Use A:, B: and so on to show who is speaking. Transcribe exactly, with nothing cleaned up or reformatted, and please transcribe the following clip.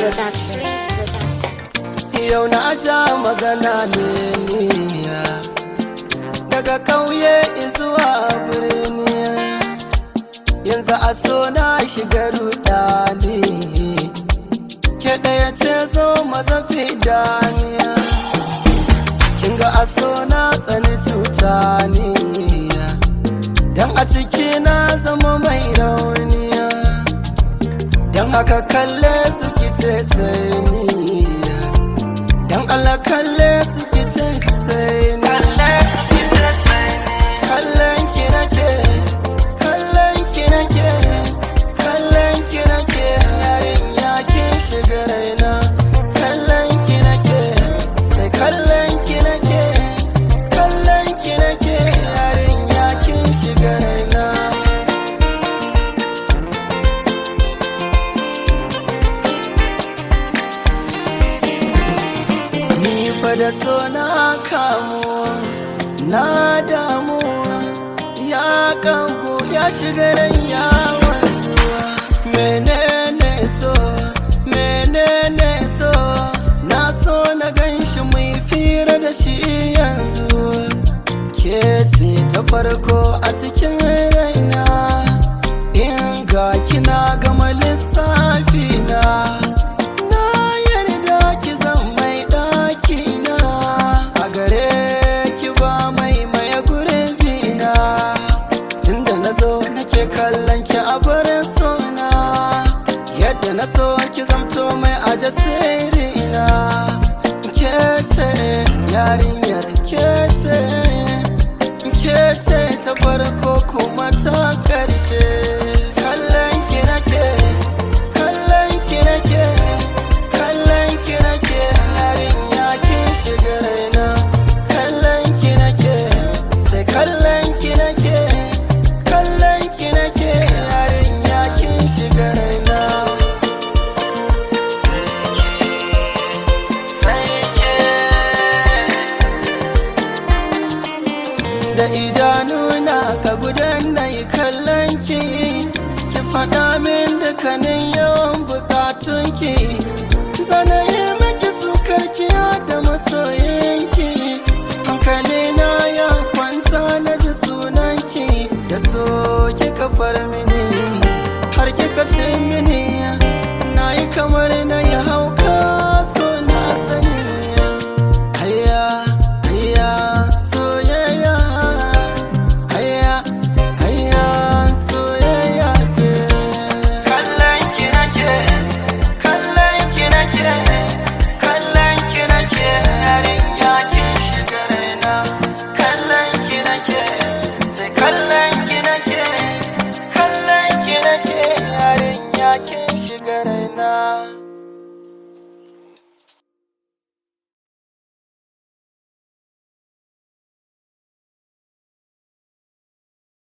A: Production.
B: Yau na ja magana ne niya daga kauye zuwa birni, yanzu a so na shiga rudani, ke ɗaya ce zo mazafi daniya, kinga a so na tsani cuta niya, dan a ciki na zama mai rauniya, dan haka kalle su kice sai niya, dan Allah kalle su kice sai ni. Kallon ki nake, kallon ki nake, kallon ki nake, yarinya kin shiga raina. Kallon ki nake, sai kallon ki nake, kallon ki nake, yarinya kin shiga raina. Ni fa da so na kamu, na damu, ya kanku ya shiga ran yawon zuwa. Menene so, menene so, na so na ganshi mai fira da shi yanzu. Ke ce ta farko a cikin raina, in ga kina gama lissafi na, na yarda ki zan mai ɗaki na, a gare ki ba mai maye gurbi na, tunda na zo nake kallon ki a barin sona, yadda na so ki zamto mai aje sirri na. Ke ce yarinyar, ke ce, ke ce ta farko kuma ta ƙarshe. Kallon ki nake, kallon ki nake, kallon ki nake, yarinya kin shiga raina. Kallon ki nake, sai kallon ki nake, kallon ki nake, yarinya kin shiga raina. Da idanuna ka gudan na yi kallon ki, ki faɗa min dukkanin yawan bukatunki.